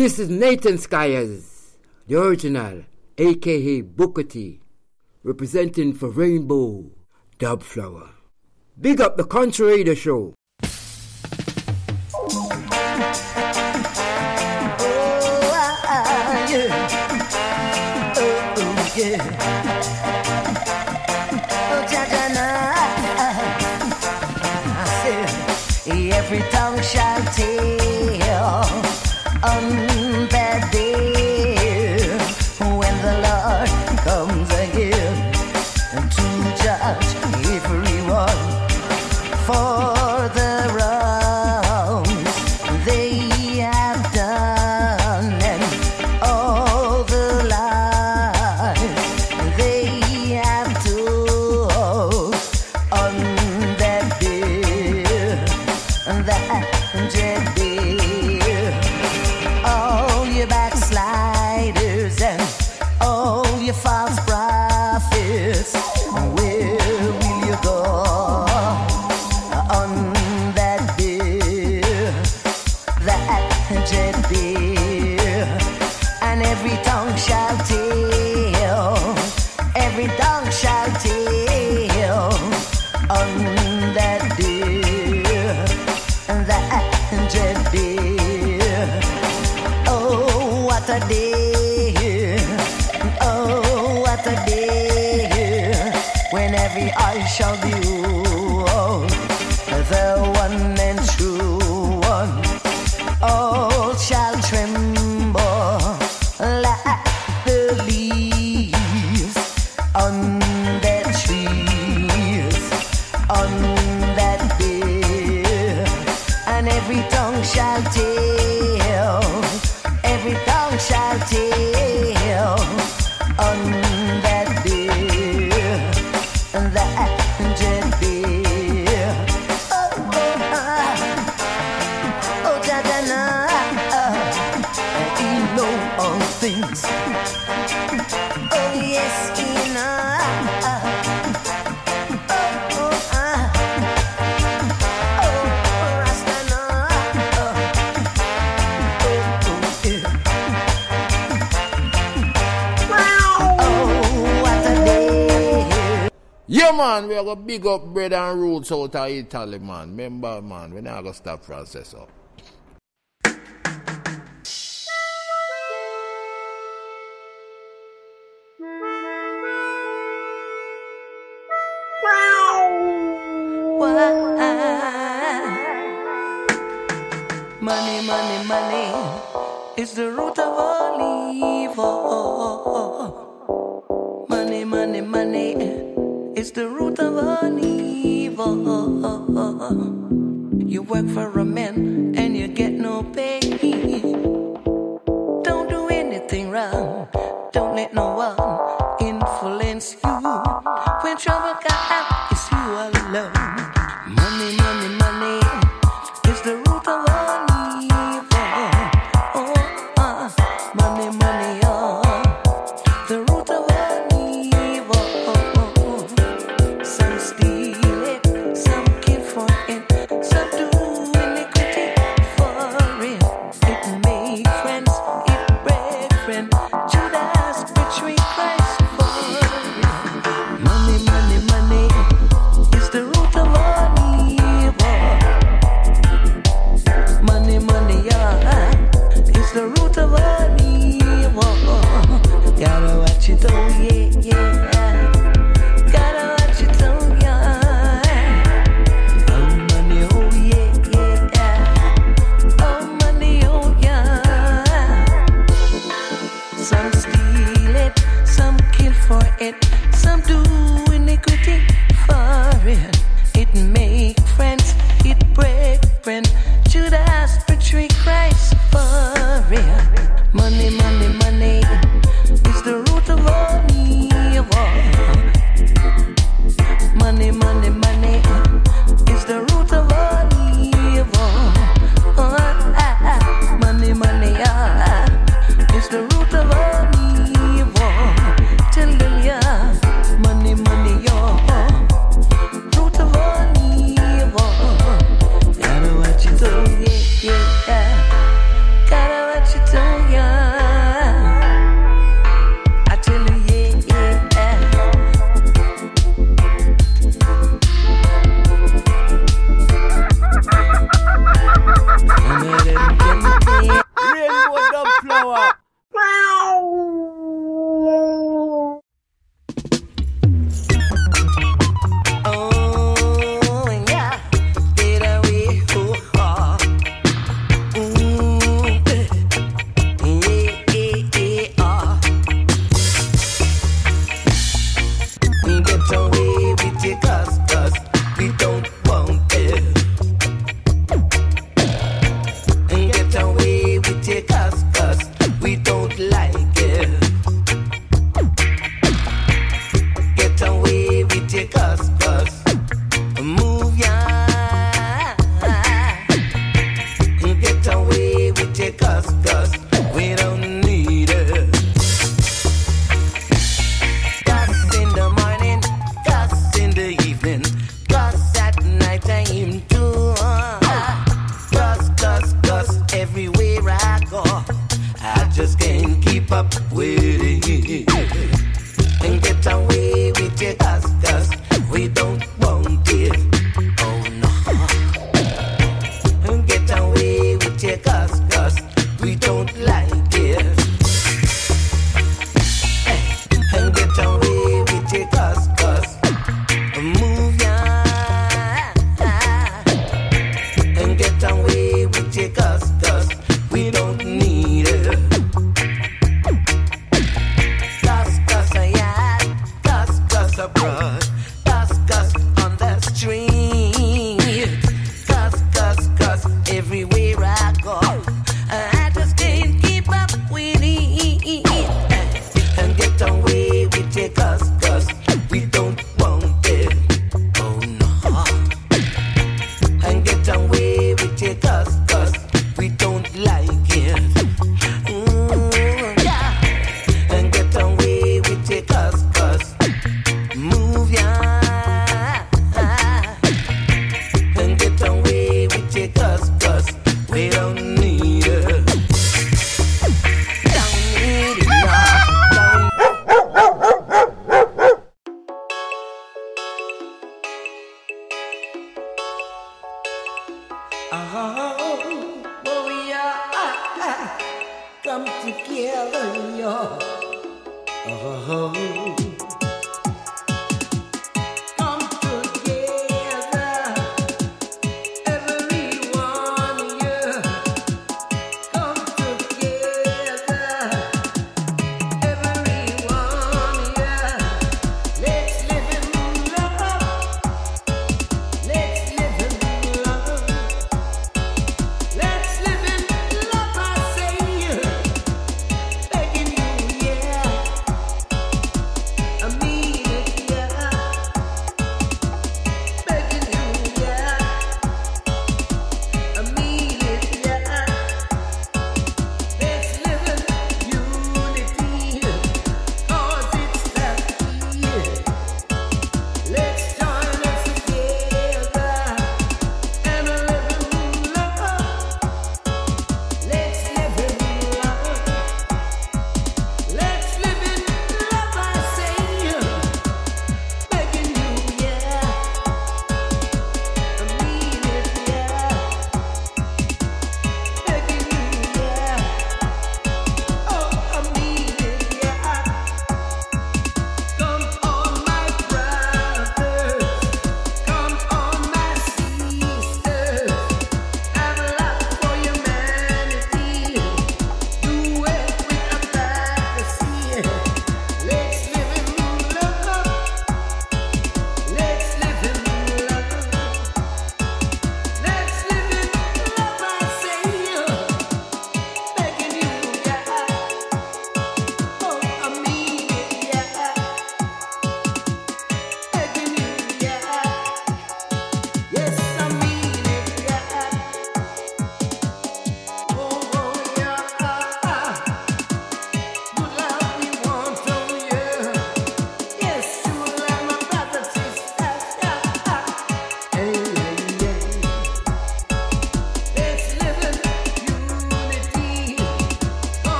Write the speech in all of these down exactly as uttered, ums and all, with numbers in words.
This is Nathan Skyers, the original, aka Booker T, representing for Rainbow Dub Flower. Big up the Country Radio Show. Every tongue shall tell on that day when the Lord comes again to judge everyone for the wrongs they have done and all the lies they have told on that day. That dread day, all you backsliders and all you false prophets, where will you go on that day? That dread day, and every tongue shall tell, every tongue shall tell on that day. That day, oh what a day, oh what a day, when every eye shall behold the one and true one, all shall tremble like the leaves on their trees, on that day. And every tongue shall tell, every tongue shall tell on that day, that dread day. Oh, oh, ah, oh, da, da, na, ah, he know all things. Oh, yes, he know. Yeah, man, we are going to big up Bread and Roots out of Italy, man. Remember, man, we're not going to stop process up. Money, money, money is the root of all evil. Money, money, money is the root of all evil. You work for a man and you get no pay. Don't do anything wrong. Don't let no one influence you. When trouble comes, it's you alone. Money, money, money is the root of all evil. Oh, uh, money, money, oh, the root of all evil. Some steal it, some kill for it, some do iniquity for it. It make friends, it break friends. Judas betrayed Christ for it. Money, money, money is the root of all evil. time to cuss, cuss, cuss everywhere I go. I just can't keep up with it. And get away with your cuss, cuss. We don't want it. Oh no. And get away with your cuss, cuss. We don't like it. And get away with your cuss, cuss. Move ya. And get away with your cuss, cuss. We don't need it. Cuss, cuss, yeah. Cuss, cuss abroad. Cuss, cuss on the street. Cuss, cuss, cuss everywhere I go. I just can't keep up with it. And get away with your cuss, cuss. We don't want it. Oh no. And get away with your cuss, cuss. We don't like it. Mm, yeah. And get away with your cuss, cuss. Move ya. And get away with your cuss, cuss. We don't need it. Don't need it, no. Don't. Oh, oh, yeah. Come together, yeah. Oh, come together, everyone, yeah. Come together, everyone, yeah. Let's live in love. Let's live in love. Let's live in love, I say, begging you, yeah.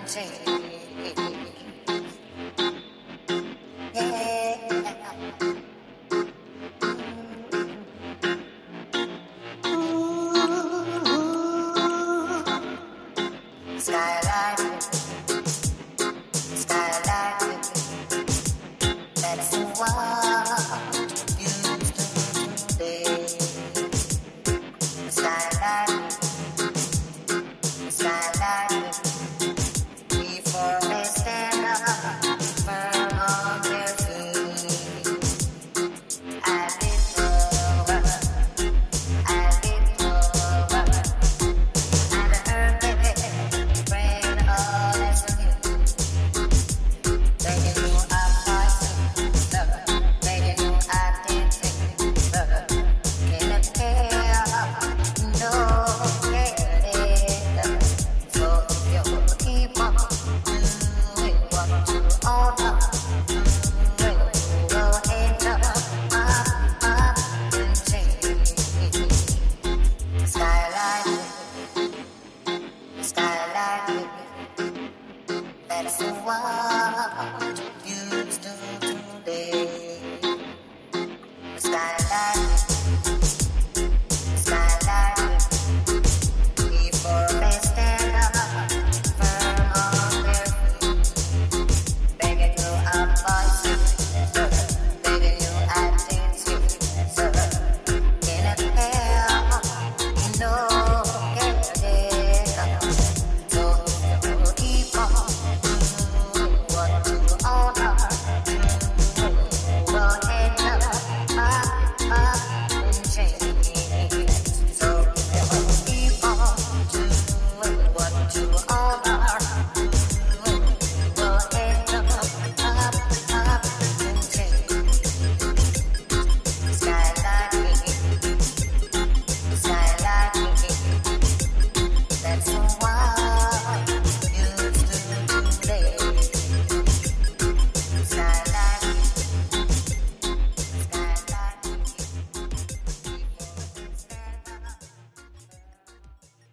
take.